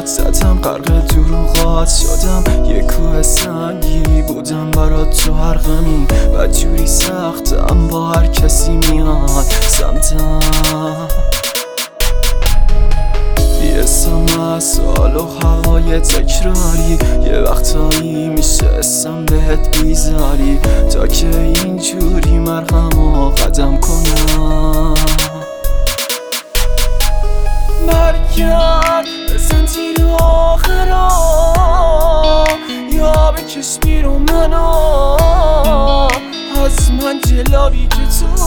داد زدم غرق دروغات شدم یه کوه سنگی بودم برات تو هر غمی و جوری سختم با هر کسی میاد سمتم بی‌اسم از سال و هوای تکراری یه وقتایی میشه اسم بهت بیزاری تا که اینجوری مرهم و قدم کنم برگرد بزن تیر آخرا یا بکش بیرون منو از من جلابی که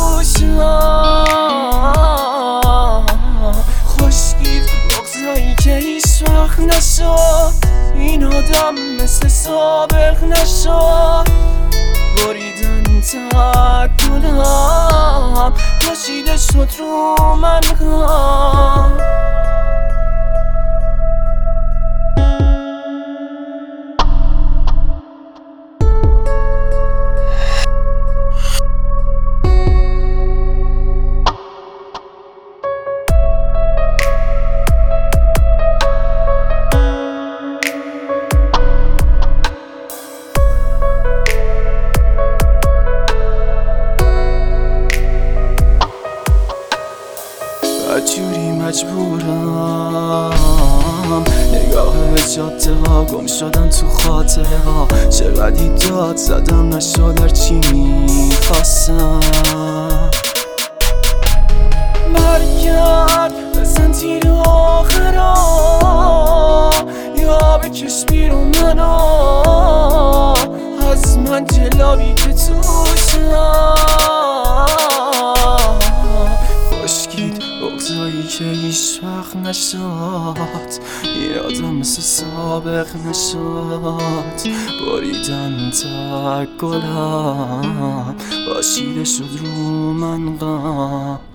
توشم خشکید بغضایی که هیچ وقت نشد این آدم مثل سابق نشد بریدن تک گلم پاشیده شد رو من غم جوری مجبورم نگاه جاده ها گم شدن تو خاطره ها چقدر داد زدم نشد هرچی میخواستم برگرد بزن تیر آخرا یا بکش بیرون منو از من جلابی که توشم بغضایی که هیچ وقت نشد یادم مثل سابق نشد بریدن تک گلم پاشیده شد رو من غم